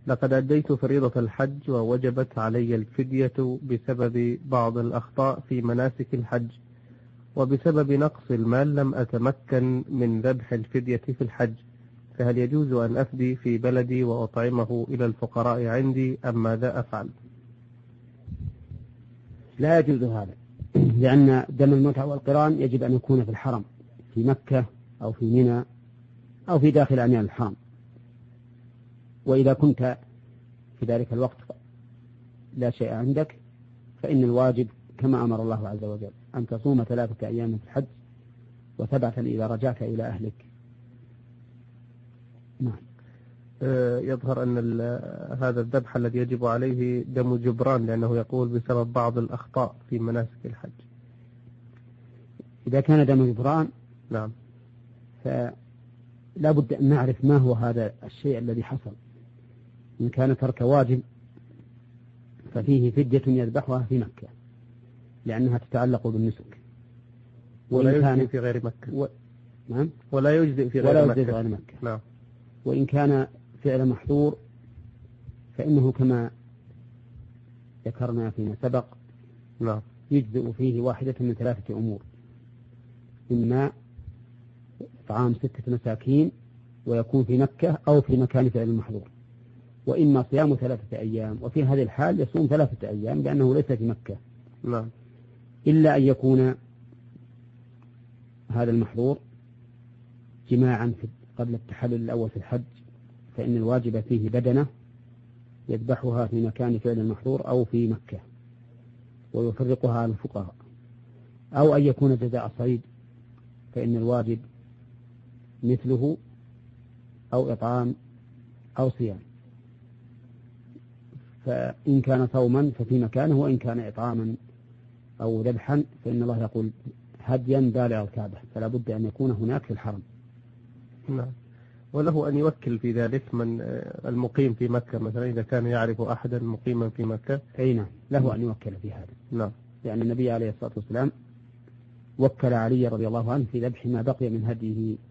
لقد أديت فريضة الحج ووجبت علي الفدية بسبب بعض الأخطاء في مناسك الحج، وبسبب نقص المال لم أتمكن من ذبح الفدية في الحج، فهل يجوز أن أفدي في بلدي وأطعمه إلى الفقراء عندي أم ماذا أفعل؟ لا يجوز هذا، لأن دم المتعة والقران يجب أن يكون في الحرم، في مكة أو في منى أو في داخل أميال الحرم. وإذا كنت في ذلك الوقت لا شيء عندك فإن الواجب كما أمر الله عز وجل أن تصوم 3 أيام في الحج و7 إذا رجعت إلى أهلك. نعم. يظهر أن هذا الذبح الذي يجب عليه دم جبران، لأنه يقول بسبب بعض الأخطاء في مناسك الحج. إذا كان دم جبران نعم فلا بد أن نعرف ما هو هذا الشيء الذي حصل. إن كان ترك واجب ففيه فدية يذبحها في مكة لأنها تتعلق بالنسك، ولا يجزئ في غير مكة. نعم. ولا يجزئ في غير مكة. نعم. وإن كان فعل محظور فإنه كما ذكرنا فيما سبق نعم يجزئ فيه واحدة من 3 أمور: إما إطعام 6 مساكين ويكون في مكة أو في مكان فعل المحظور، وإما صيام 3 أيام، وفي هذه الحال يصوم 3 أيام لأنه ليس في مكة. نعم. إلا أن يكون هذا المحظور جماعا قبل التحلل الأول في الحج، فإن الواجب فيه بدنة يذبحها في مكان فعل المحظور أو في مكة ويفرقها على الفقراء، أو أن يكون جزاء صيد فإن الواجب مثله أو إطعام أو صيام. فإن كان صوما ففي مكانه، وإن كان إطعاما أو ذبحا فإن الله يقول هديا بالغ الكعبة، فلا بد أن يكون هناك في الحرم. نعم. وله أن يوكل في ذلك من المقيم في مكة مثلا، إذا كان يعرف أحدا مقيما في مكة. أي نعم، له أن يوكل في هذا. نعم. لأن النبي عليه الصلاة والسلام وكل علي رضي الله عنه في ذبح ما بقي من هديه